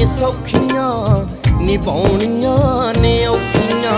ਨੇ ਸੌਖੀਆਂ ਨਿਭਾਉਣੀਆਂ ਨੇ ਔਖੀਆਂ।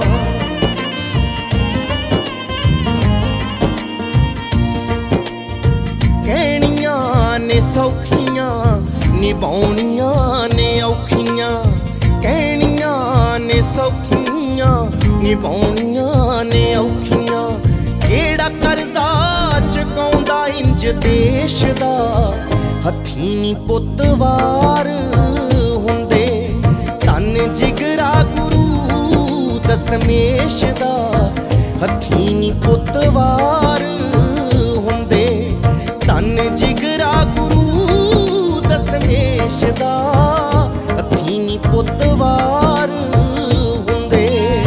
ਕਹਿਣੀਆਂ ਨੇ ਸੌਖੀਆਂ ਨਿਭਾਉਣੀਆਂ ਨੇ ਔਖੀਆਂ। ਕਹਿਣੀਆਂ ਨੇ ਸੌਖੀਆਂ ਨਿਭਾਉਣੀਆਂ ਨੇ ਔਖੀਆਂ। ਕਿਹੜਾ ਕਰਜ਼ਾ ਚੁਕਾਉਂਦਾ ਇੰਜ ਦੇਸ਼ ਦਾ, ਹੱਥੀਂ ਨੀ ਪੁੱਤ ਵਾਰ ਹੁੰਦੇ। ਧੰਨ ਜਿਗਰਾ ਗੁਰੂ ਦਸਮੇਸ਼ ਦਾ, ਹੱਥੀਂ ਨੀ ਪੁੱਤ ਵਾਰ ਹੁੰਦੇ। ਧੰਨ ਜਿਗਰਾ ਗੁਰੂ ਦਸਮੇਸ਼ ਦਾ, ਹੱਥੀਂ ਨੀ ਪੁੱਤ ਵਾਰ ਹੁੰਦੇ।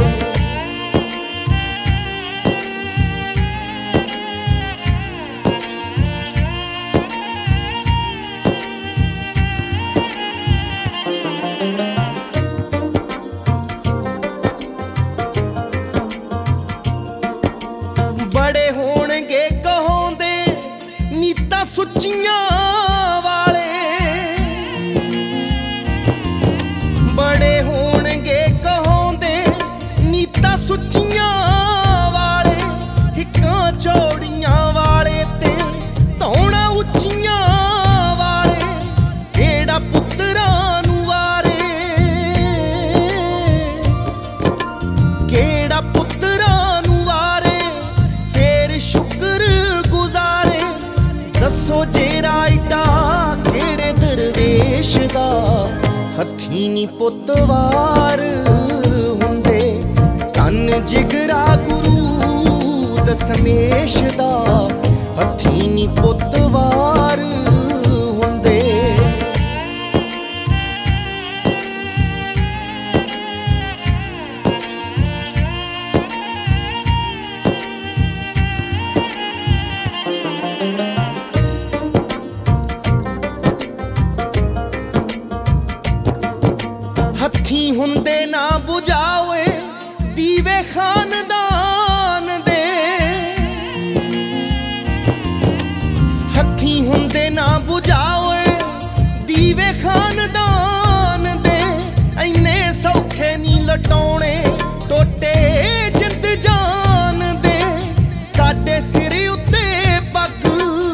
ਬੜੇ ਹੋਣਗੇ ਕਹਾਉਂਦੇ ਨੀਤਾਂ ਸੁੱਚੀਆਂ ਵਾਲੇ। ਬੜੇ ਹੋਣਗੇ ਕਹਾਉਂਦੇ ਨੀਤਾਂ ਸੁੱਚੀਆਂ ਵਾਲੇ। ਹਿੱਕਾਂ ਚੌੜੀਆਂ ਵਾਲੇ ਤੇ ਧੌਣਾ ਉੱਚੀਆਂ ਵਾਲੇ। ਕਿਹੜਾ ਪੁੱਤਰਾਂ ਨੂੰ ਵਾਰੇ, ਕਿਹੜਾ ਪੁੱਤਰਾਂ ਨੂੰ ਵਾਰੇ, ਫੇਰ ਸ਼ੁਕਰ ਗੁਜ਼ਾਰੇ। ਦੱਸੋ ਜੇ ਰਾਇਟਾ ਕਿਹੜੇ ਦਰਵੇਸ਼ ਦਾ, ਹੱਥੀਂ ਨੀ ਪੁੱਤ ਵਾਰ ਹੁੰਦੇ। ਧੰਨ ਜਿਗਰਾ ਗੁਰੂ ਦਸਮੇਸ਼ ਦਾ, ਹੱਥੀਂ ਨੀ ਪੁੱਤ ਵਾਰ ਹੁੰਦੇ। ਹੱਥੀਂ ਹੁੰਦੇ ਨਾ ਬੁਝਾਵੇ ਦੀਵੇ ਖਾਨਦਾਨ ਦੇ। ਹੱਥੀਂ ਹੁੰਦੇ ਨਾ ਬੁਝਾਵੇ ਦੀਵੇ ਖਾਨਦਾਨ ਦੇ। ਇੰਨੇ ਸੌਖੇ ਨੀ ਲਟਾਉਣੇ ਟੋਟੇ ਜਿੰਦ ਜਾਨ ਦੇ। ਸਾਡੇ ਸਿਰ ਉੱਤੇ ਪੱਗ,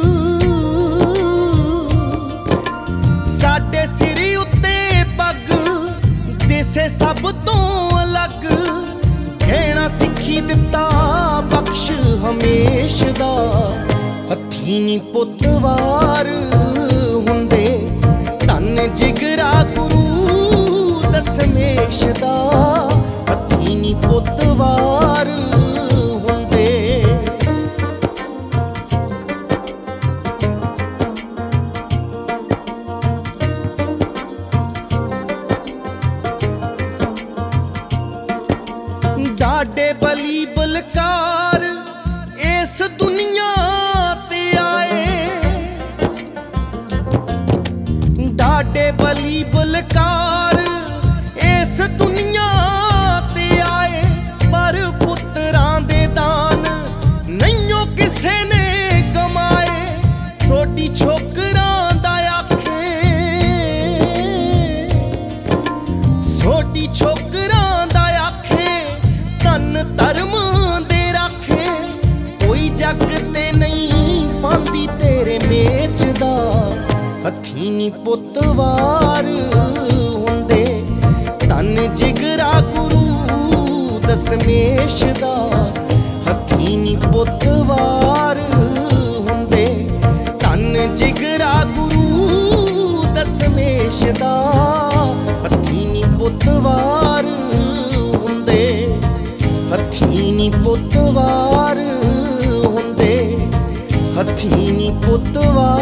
ਸਾਡੇ ਸਿਰ ਉੱਤੇ ਪੱਗ ਦਿਸੇ ਸਭ ਤੋਂ ਅਲੱਗ। ਕਹਿਣਾ ਸਿੱਖੀ ਦਿੱਤਾ ਬਖਸ਼ ਹਮੇਸ਼ ਦਾ, ਹੱਥੀਂ ਨੀ ਪੁੱਤ ਵਾਰ ਹੁੰਦੇ। ਧੰਨ ਜਿਗਰਾ ਗੁਰੂ ਦਸਮੇਸ਼ ਦਾ, ਹੱਥੀਂ ਨੀ ਪੁੱਤ ਵਾਰ ਹੁੰਦੇ। ਡਾਡੇ ਬਲੀ ਬਲਕਾਰ ਇਸ ਦੁਨੀਆ ਤੇ ਆਏ। ਡਾਡੇ ਬਲੀ ਬਲਕਾਰ ਇਸ ਦੁਨੀਆ ਤੇ ਆਏ। ਪਰ ਪੁੱਤਰਾਂ ਦੇ ਦਾਨ ਨਹੀਂਓ ਕਿਸੇ ਨੇ ਕਮਾਏ। ਸੋਡੀ ਛੋਕਰਾਂ ਦਾ ਆਖੇ, ਸੋਡੀ ਛੋਕਰਾਂ ਦਾ ਆਖੇ, ਧਨ ਧਰਮ ਦੇ ਰਾਖੇ। ਕੋਈ ਜੱਗ ਤੇ ਨਹੀਂ ਪਾਂਦੀ ਤੇਰੇ ਮੇਚ ਦਾ, ਹੱਥੀਂ ਨੀ ਪੁੱਤ ਵਾਰ ਹੁੰਦੇ। ਧੰਨ ਜਿਗਰਾ ਗੁਰੂ ਦਸਮੇਸ਼ ਦਾ, ਹੱਥੀਂ ਨੀ ਪੁੱਤ ਵਾਰ ਹੁੰਦੇ। ਧੰਨ ਜਿਗਰਾ ਗੁਰੂ ਦਸਮੇਸ਼ ਦਾ, ਹੱਥੀਂ ਨੀ ਪੁੱਤ ਵਾਰ ਹੁੰਦੇ। ਹੱਥੀਂ ਨੀ ਪੁੱਤ ਵਾਰ ਹੁੰਦੇ। ਹੱਥੀਂ ਨੀ ਪੁੱਤ ਵਾਰ